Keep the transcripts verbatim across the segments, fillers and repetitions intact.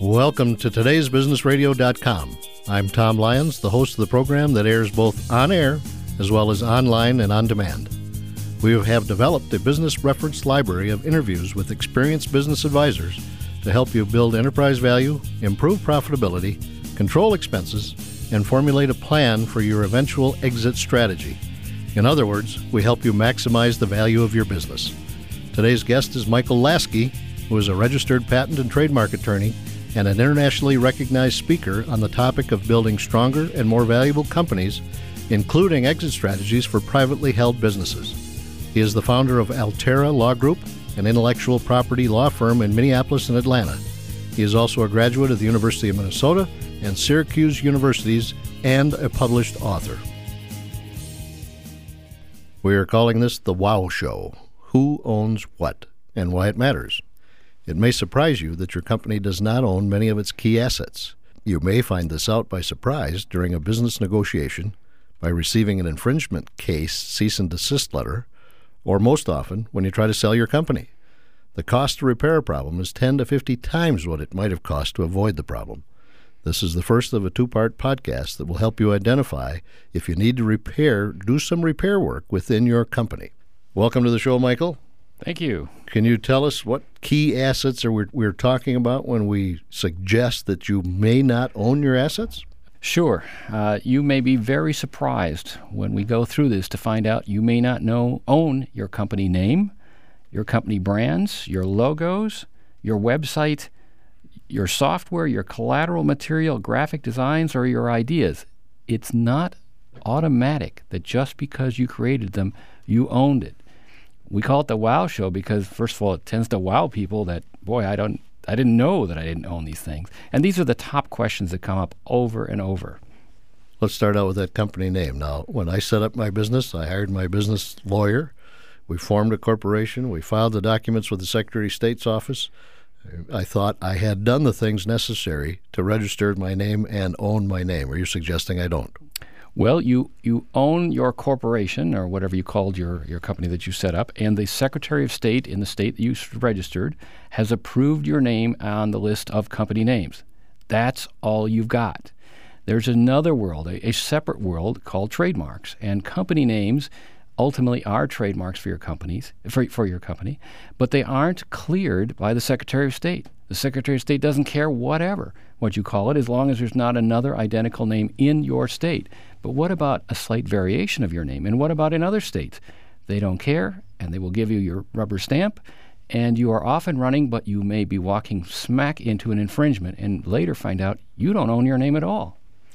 Welcome to today's business radio dot com. I'm Tom Lyons, the host of the program that airs both on air as well as online and on demand. We have developed a business reference library of interviews with experienced business advisors to help you build enterprise value, improve profitability, control expenses, and formulate a plan for your eventual exit strategy. In other words, we help you maximize the value of your business. Today's guest is Michael Lasky, who is a registered patent and trademark attorney and an internationally recognized speaker on the topic of building stronger and more valuable companies, including exit strategies for privately held businesses. He is the founder of Altera Law Group, an intellectual property law firm in Minneapolis and Atlanta. He is also a graduate of the University of Minnesota and Syracuse Universities and a published author. We are calling this the Wow Show: Who Owns What and Why It Matters. It may surprise you that your company does not own many of its key assets. You may find this out by surprise during a business negotiation, by receiving an infringement case cease and desist letter, or most often when you try to sell your company. The cost to repair a problem is ten to fifty times what it might have cost to avoid the problem. This is the first of a two-part podcast that will help you identify if you need to repair, do some repair work within your company. Welcome to the show, Michael. Thank you. Can you tell us what key assets are we, we're talking about when we suggest that you may not own your assets? Sure. Uh, you may be very surprised when we go through this to find out you may not know own your company name, your company brands, your logos, your website, your software, your collateral material, graphic designs, or your ideas. It's not automatic that just because you created them, you owned it. We call it the Wow Show because, first of all, it tends to wow people that, boy, I don't, I didn't know that I didn't own these things. And these are the top questions that come up over and over. Let's start out with that company name. Now, when I set up my business, I hired my business lawyer. We formed a corporation. We filed the documents with the Secretary of State's office. I thought I had done the things necessary to register my name and own my name. Are you suggesting I don't? Well, you, you own your corporation, or whatever you called your, your company that you set up, and the Secretary of State in the state that you registered has approved your name on the list of company names. That's all you've got. There's another world, a, a separate world called trademarks, and company names ultimately are trademarks for your companies, for, for your company, but they aren't cleared by the Secretary of State. The Secretary of State doesn't care whatever what you call it, as long as there's not another identical name in your state. But what about a slight variation of your name? And what about in other states? They don't care, and they will give you your rubber stamp, and you are off and running, but you may be walking smack into an infringement and later find out you don't own your name at all.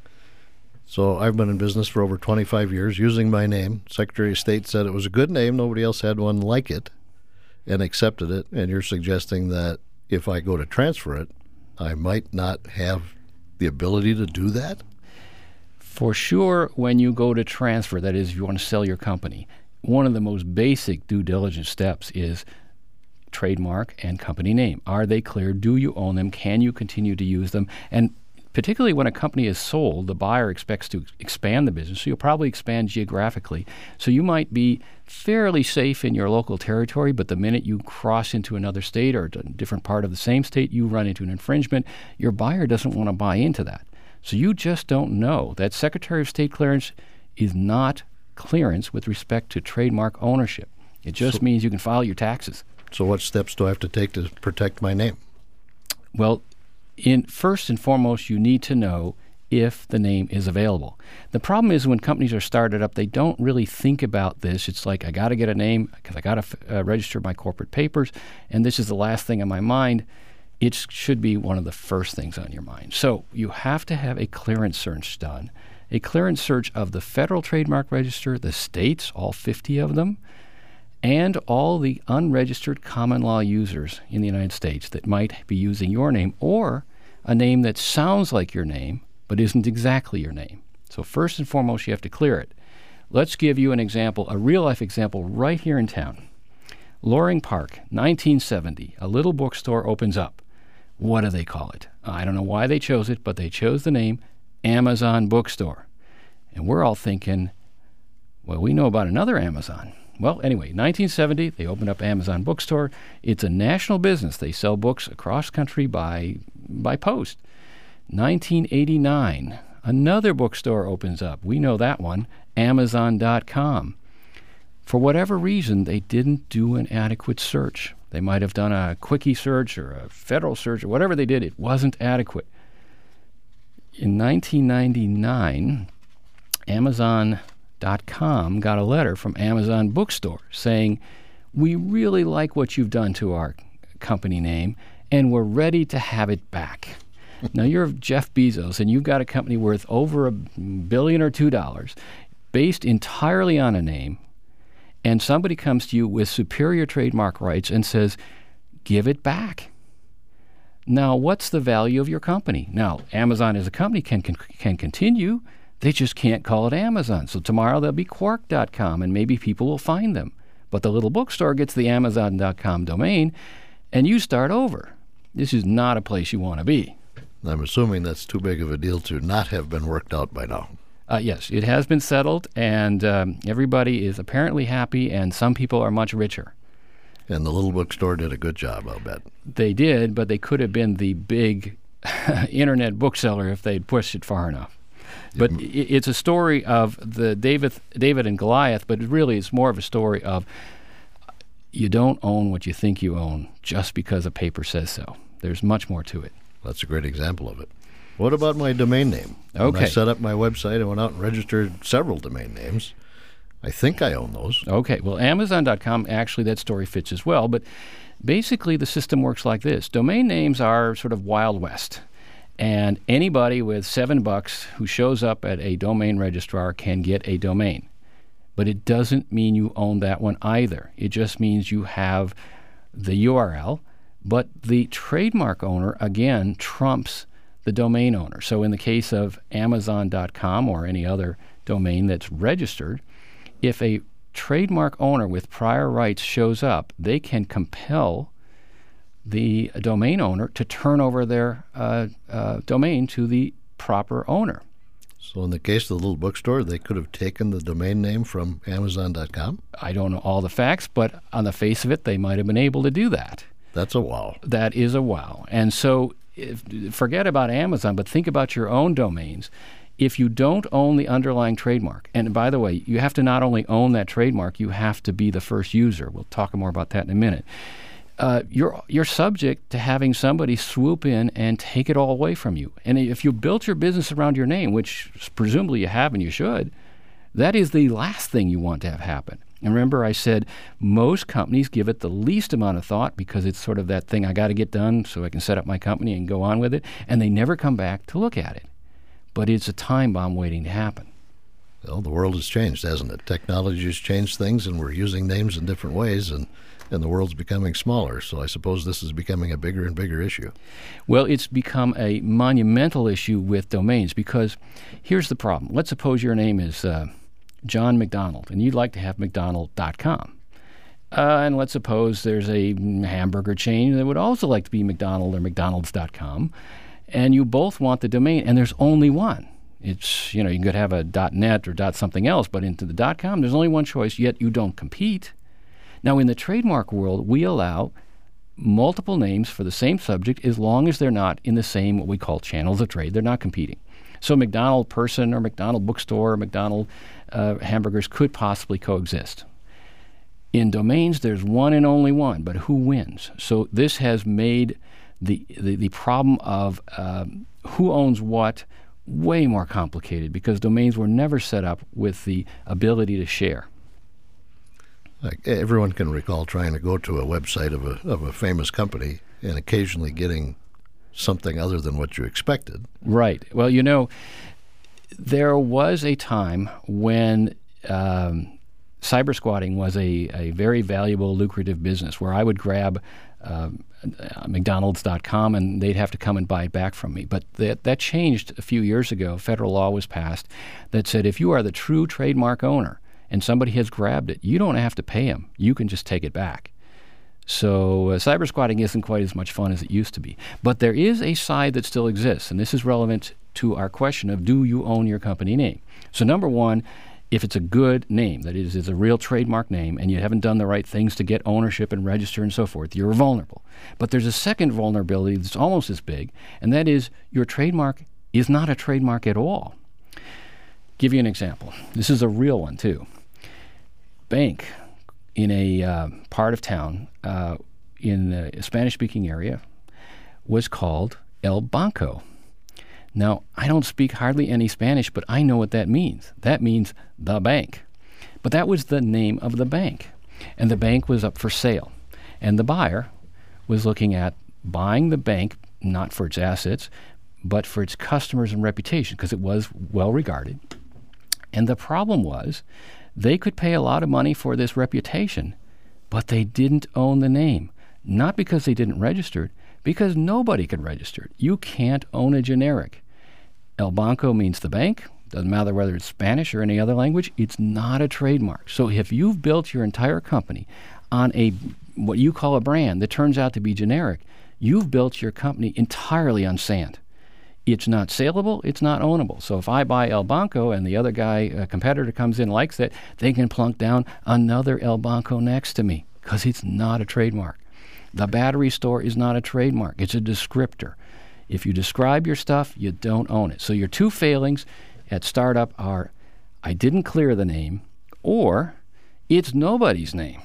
So I've been in business for over twenty-five years using my name. Secretary of State said it was a good name. Nobody else had one like it and accepted it. And you're suggesting that if I go to transfer it, I might not have the ability to do that? For sure, when you go to transfer, that is, if you want to sell your company, one of the most basic due diligence steps is trademark and company name. Are they clear? Do you own them? Can you continue to use them? And particularly when a company is sold, the buyer expects to expand the business, so you'll probably expand geographically. So you might be fairly safe in your local territory, but the minute you cross into another state or a different part of the same state, you run into an infringement. Your buyer doesn't want to buy into that. So you just don't know. That Secretary of State clearance is not clearance with respect to trademark ownership. It just so, means you can file your taxes. So what steps do I have to take to protect my name? Well, In, first and foremost, you need to know if the name is available. The problem is when companies are started up, they don't really think about this. It's like, I got to get a name because I got to f- uh, register my corporate papers, and this is the last thing on my mind. It should be one of the first things on your mind. So you have to have a clearance search done, a clearance search of the Federal Trademark Register, the states, all fifty of them, and all the unregistered common law users in the United States that might be using your name or a name that sounds like your name but isn't exactly your name. So first and foremost, you have to clear it. Let's give you an example, a real-life example right here in town. Loring Park, nineteen seventy, a little bookstore opens up. What do they call it? I don't know why they chose it, but they chose the name Amazon Bookstore. And we're all thinking, well, we know about another Amazon. Well, anyway, nineteen seventy, they opened up Amazon Bookstore. It's a national business. They sell books across country by by post. nineteen eighty-nine, another bookstore opens up. We know that one, Amazon dot com. For whatever reason, they didn't do an adequate search. They might have done a quickie search or a federal search or whatever they did. It wasn't adequate. In nineteen ninety-nine, Amazon dot com got a letter from Amazon Bookstore saying, we really like what you've done to our company name, and we're ready to have it back. Now, you're Jeff Bezos, and you've got a company worth over a billion or two dollars, based entirely on a name, and somebody comes to you with superior trademark rights and says, give it back. Now, what's the value of your company? Now, Amazon as a company can, can, can continue. They just can't call it Amazon. So tomorrow they'll be Quark dot com, and maybe people will find them. But the little bookstore gets the Amazon dot com domain, and you start over. This is not a place you want to be. I'm assuming that's too big of a deal to not have been worked out by now. Uh, yes, it has been settled, and um, everybody is apparently happy, and some people are much richer. And the little bookstore did a good job, I'll bet. They did, but they could have been the big internet bookseller if they'd pushed it far enough. But it, it's a story of the David, David and Goliath, but really it's more of a story of you don't own what you think you own just because a paper says so. There's much more to it. That's a great example of it. What about my domain name? Okay. When I set up my website, I went out and registered several domain names. I think I own those. Okay. Well, Amazon dot com, actually, that story fits as well. But basically, the system works like this. Domain names are sort of Wild West. And anybody with seven bucks who shows up at a domain registrar can get a domain. But it doesn't mean you own that one either. It just means you have the U R L. But the trademark owner, again, trumps the domain owner. So in the case of Amazon dot com or any other domain that's registered, if a trademark owner with prior rights shows up, they can compel the domain owner to turn over their uh, uh, domain to the proper owner. So in the case of the little bookstore, they could have taken the domain name from Amazon dot com? I don't know all the facts, but on the face of it, they might have been able to do that. That's a wow. That is a wow. And so if, forget about Amazon, but think about your own domains. If you don't own the underlying trademark, and by the way, you have to not only own that trademark, you have to be the first user. We'll talk more about that in a minute. Uh, you're you're subject to having somebody swoop in and take it all away from you. And if you built your business around your name, which presumably you have and you should, that is the last thing you want to have happen. And remember, I said most companies give it the least amount of thought because it's sort of that thing I got to get done so I can set up my company and go on with it, and they never come back to look at it. But it's a time bomb waiting to happen. Well, the world has changed, hasn't it? Technology has changed things, and we're using names in different ways, and, and the world's becoming smaller. So I suppose this is becoming a bigger and bigger issue. Well, it's become a monumental issue with domains because here's the problem. Let's suppose your name is uh, John McDonald, and you'd like to have McDonald dot com. Uh, and let's suppose there's a hamburger chain that would also like to be McDonald or McDonald's dot com, and you both want the domain, and there's only one. It's, you know, you could have a .net or dot something else, but into the .com, there's only one choice, yet you don't compete. Now, in the trademark world, we allow multiple names for the same subject as long as they're not in the same, what we call channels of trade. They're not competing. So McDonald person or McDonald bookstore or McDonald uh, hamburgers could possibly coexist. In domains, there's one and only one, but who wins? So this has made the the, the problem of um, who owns what way more complicated because domains were never set up with the ability to share. Like everyone can recall trying to go to a website of a of a famous company and occasionally getting something other than what you expected. Right. Well, you know, there was a time when um, cyber squatting was a, a very valuable, lucrative business where I would grab um, McDonald's dot com and they'd have to come and buy it back from me. But that, that changed a few years ago. Federal law was passed that said if you are the true trademark owner and somebody has grabbed it, you don't have to pay them. You can just take it back. So uh, cyber squatting isn't quite as much fun as it used to be. But there is a side that still exists, and this is relevant to our question of do you own your company name? So number one, if it's a good name, that is, is a real trademark name, and you haven't done the right things to get ownership and register and so forth, you're vulnerable. But there's a second vulnerability that's almost as big, and that is your trademark is not a trademark at all. Give you an example. This is a real one, too. Bank in a uh, part of town uh, in the Spanish-speaking area was called El Banco. Now, I don't speak hardly any Spanish, but I know what that means. That means the bank. But that was the name of the bank. And the bank was up for sale. And the buyer was looking at buying the bank, not for its assets, but for its customers and reputation, because it was well regarded. And the problem was they could pay a lot of money for this reputation, but they didn't own the name. Not because they didn't register it, because nobody could register it. You can't own a generic. El Banco means the bank. Doesn't matter whether it's Spanish or any other language. It's not a trademark. So if you've built your entire company on a what you call a brand that turns out to be generic, you've built your company entirely on sand. It's not saleable. It's not ownable. So if I buy El Banco and the other guy, a competitor, comes in likes it, they can plunk down another El Banco next to me because it's not a trademark. The battery store is not a trademark. It's a descriptor. If you describe your stuff, you don't own it. So your two failings at startup are, I didn't clear the name, or it's nobody's name.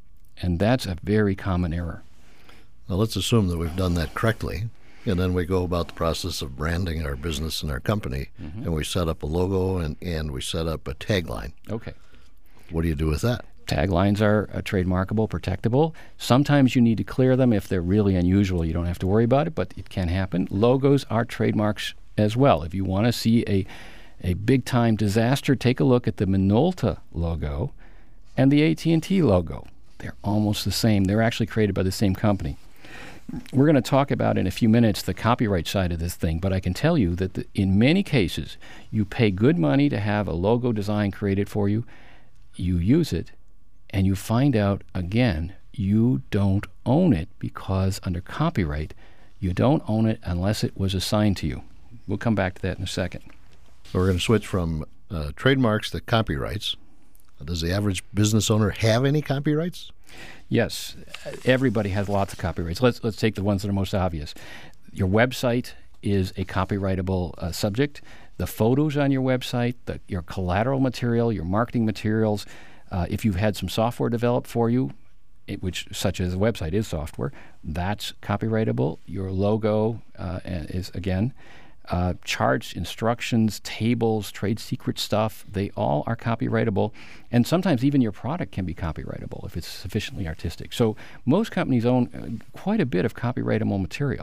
And that's a very common error. Now let's assume that we've done that correctly, and then we go about the process of branding our business and our company, mm-hmm. and we set up a logo and, and we set up a tagline. Okay. What do you do with that? Taglines are uh, trademarkable, protectable. Sometimes you need to clear them. If they're really unusual, you don't have to worry about it, but it can happen. Logos are trademarks as well. If you want to see a, a big-time disaster, take a look at the Minolta logo and the A T and T logo. They're almost the same. They're actually created by the same company. We're going to talk about in a few minutes the copyright side of this thing, but I can tell you that the, in many cases, you pay good money to have a logo design created for you, you use it, and you find out, again, you don't own it because under copyright, you don't own it unless it was assigned to you. We'll come back to that in a second. So we're going to switch from uh, trademarks to copyrights. Does the average business owner have any copyrights? Yes. Everybody has lots of copyrights. Let's, let's take the ones that are most obvious. Your website is a copyrightable uh, subject. The photos on your website, the, your collateral material, your marketing materials, Uh, if you've had some software developed for you, it, which such as a website is software, that's copyrightable. Your logo uh, is, again, uh, charts, instructions, tables, trade secret stuff, they all are copyrightable. And sometimes even your product can be copyrightable if it's sufficiently artistic. So most companies own uh, quite a bit of copyrightable material.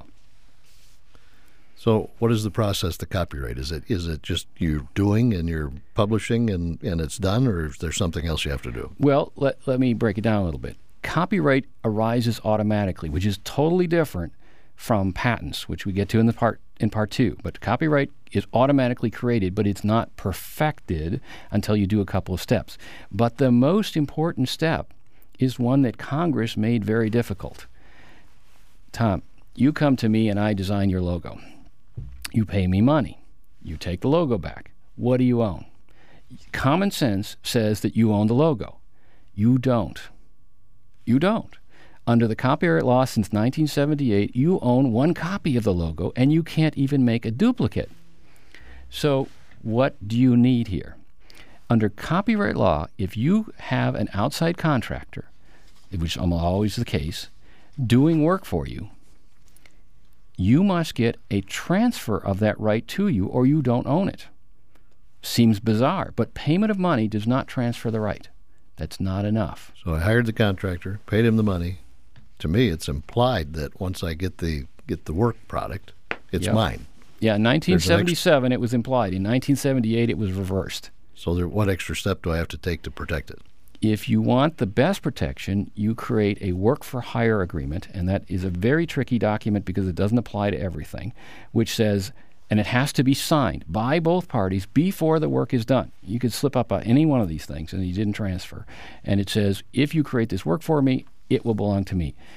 So what is the process to copyright? Is it is it just you're doing and you're publishing and, and it's done, or is there something else you have to do? Well, let, let me break it down a little bit. Copyright arises automatically, which is totally different from patents, which we get to in the part in part two. But copyright is automatically created, but it's not perfected until you do a couple of steps. But the most important step is one that Congress made very difficult. Tom, you come to me and I design your logo. You pay me money. You take the logo back. What do you own? Common sense says that you own the logo. You don't. You don't. Under the copyright law since nineteen seventy-eight, you own one copy of the logo, and you can't even make a duplicate. So what do you need here? Under copyright law, if you have an outside contractor, which is always the case, doing work for you, you must get a transfer of that right to you, or you don't own it. Seems bizarre, but payment of money does not transfer the right. That's not enough. So I hired the contractor, paid him the money. To me, it's implied that once I get the get the work product, it's yep. mine. Yeah, in nineteen seventy-seven, it was implied. In nineteen seventy-eight, it was reversed. So there, what extra step do I have to take to protect it? If you want the best protection, you create a work-for-hire agreement, and that is a very tricky document because it doesn't apply to everything, which says, and it has to be signed by both parties before the work is done. You could slip up on any one of these things, and you didn't transfer. And it says, if you create this work for me, it will belong to me.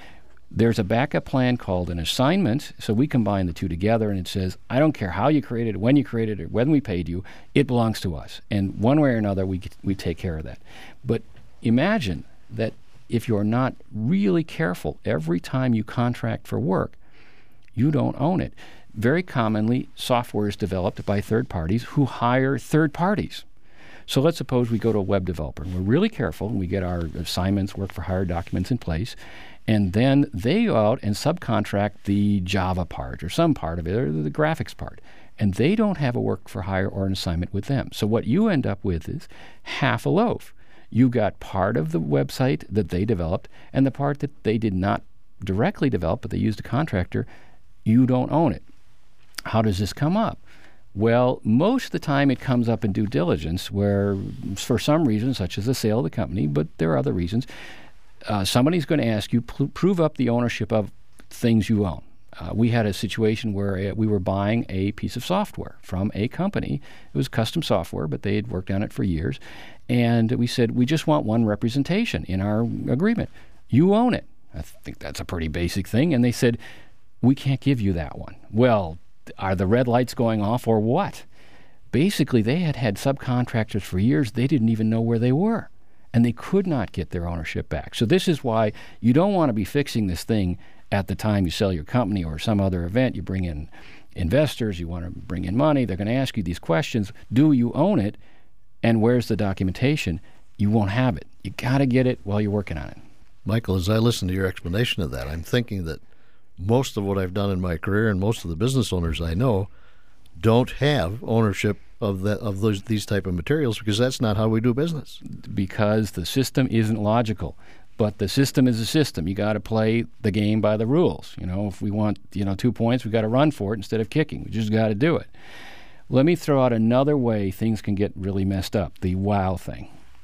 There's a backup plan called an assignment, so we combine the two together, and it says, I don't care how you created it, when you created it, when we paid you, it belongs to us. And one way or another, we we take care of that. But imagine that if you're not really careful, every time you contract for work, you don't own it. Very commonly, software is developed by third parties who hire third parties. So let's suppose we go to a web developer, and we're really careful, and we get our assignments, work for hire documents in place, and then they go out and subcontract the Java part or some part of it, or the graphics part. And they don't have a work for hire or an assignment with them. So what you end up with is half a loaf. You got part of the website that they developed, and the part that they did not directly develop, but they used a contractor, you don't own it. How does this come up? Well, most of the time it comes up in due diligence where, for some reason, such as the sale of the company, but there are other reasons, uh, somebody's going to ask you, pl- prove up the ownership of things you own. Uh, we had a situation where uh, we were buying a piece of software from a company. It was custom software, but they had worked on it for years. And we said, we just want one representation in our agreement. You own it. I think that's a pretty basic thing. And they said, we can't give you that one. Well, are the red lights going off or what? Basically, they had had subcontractors for years. They didn't even know where they were, and they could not get their ownership back. So this is why you don't want to be fixing this thing at the time you sell your company or some other event. You bring in investors. You want to bring in money. They're going to ask you these questions. Do you own it? And where's the documentation? You won't have it. You got to get it while you're working on it. Michael, as I listen to your explanation of that, I'm thinking that most of what I've done in my career and most of the business owners I know don't have ownership of that of those these type of materials because that's not how we do business. Because the system isn't logical. But the system is a system. You got to play the game by the rules. You know, if we want, you know, two points, we got to run for it instead of kicking. We just got to do it. Let me throw out another way things can get really messed up, the wow thing.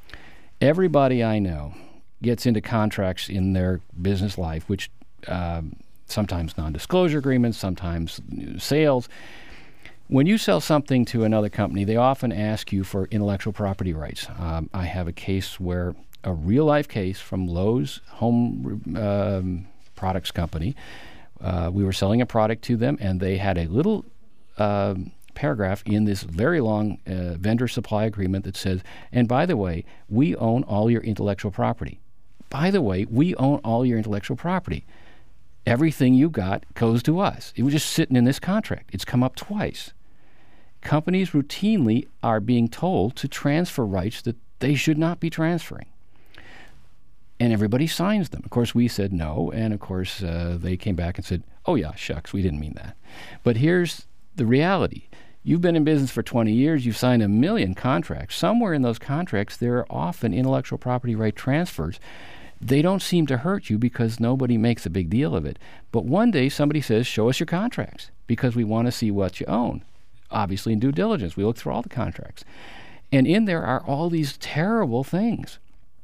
Everybody I know gets into contracts in their business life, which um, sometimes non-disclosure agreements, sometimes sales. When you sell something to another company, they often ask you for intellectual property rights. Um, I have a case where a real-life case from Lowe's Home um, Products Company. Uh, we were selling a product to them, and they had a little uh, paragraph in this very long uh, vendor supply agreement that says, and by the way, we own all your intellectual property. By the way, we own all your intellectual property. Everything you got goes to us. It was just sitting in this contract. It's come up twice. Companies routinely are being told to transfer rights that they should not be transferring. And everybody signs them. Of course, we said no, and of course, uh, they came back and said, oh yeah, shucks, we didn't mean that. But here's the reality. You've been in business for twenty years. You've signed a million contracts. Somewhere in those contracts, there are often intellectual property right transfers. They don't seem to hurt you because nobody makes a big deal of it. But one day somebody says, show us your contracts because we want to see what you own. Obviously in due diligence, we look through all the contracts. And in there are all these terrible things.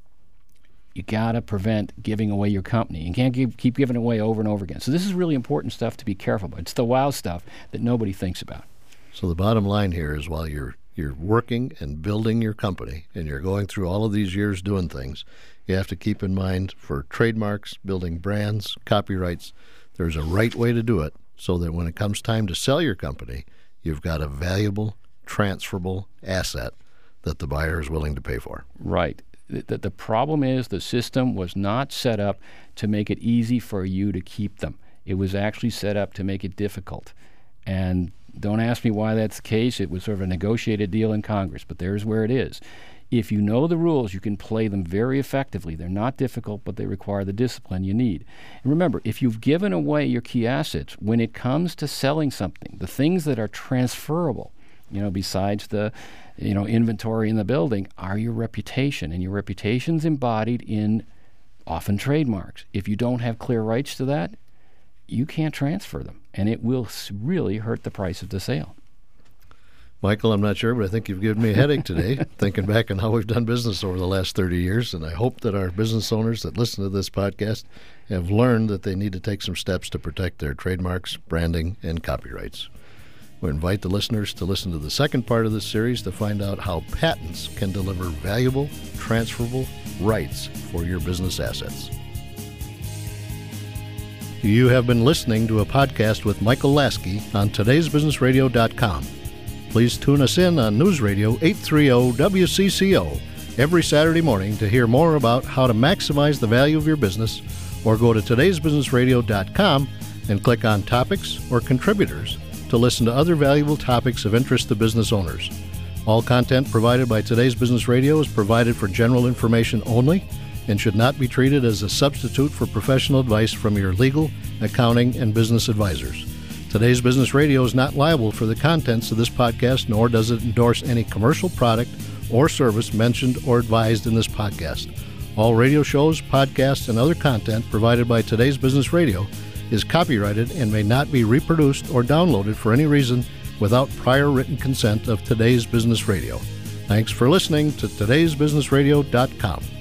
You got to prevent giving away your company. You can't give, keep giving it away over and over again. So this is really important stuff to be careful about. It's the wow stuff that nobody thinks about. So the bottom line here is while you're you're working and building your company and you're going through all of these years doing things, you have to keep in mind for trademarks, building brands, copyrights, there's a right way to do it so that when it comes time to sell your company, you've got a valuable, transferable asset that the buyer is willing to pay for. Right. The, the problem is the system was not set up to make it easy for you to keep them. It was actually set up to make it difficult. And don't ask me why that's the case. It was sort of a negotiated deal in Congress, but there's where it is. If you know the rules, you can play them very effectively. They're not difficult, but they require the discipline you need. And remember, if you've given away your key assets, when it comes to selling something, the things that are transferable, you know, besides the, you know, inventory in the building, are your reputation. And your reputation's embodied in often trademarks. If you don't have clear rights to that, you can't transfer them, and it will really hurt the price of the sale. Michael, I'm not sure, but I think you've given me a headache today, thinking back on how we've done business over the last thirty years, and I hope that our business owners that listen to this podcast have learned that they need to take some steps to protect their trademarks, branding, and copyrights. We invite the listeners to listen to the second part of this series to find out how patents can deliver valuable, transferable rights for your business assets. You have been listening to a podcast with Michael Lasky on todays business radio dot com. Please tune us in on News Radio eight thirty W C C O every Saturday morning to hear more about how to maximize the value of your business, or go to todays business radio dot com and click on Topics or Contributors to listen to other valuable topics of interest to business owners. All content provided by Today's Business Radio is provided for general information only and should not be treated as a substitute for professional advice from your legal, accounting, and business advisors. Today's Business Radio is not liable for the contents of this podcast, nor does it endorse any commercial product or service mentioned or advised in this podcast. All radio shows, podcasts, and other content provided by Today's Business Radio is copyrighted and may not be reproduced or downloaded for any reason without prior written consent of Today's Business Radio. Thanks for listening to todays business radio dot com.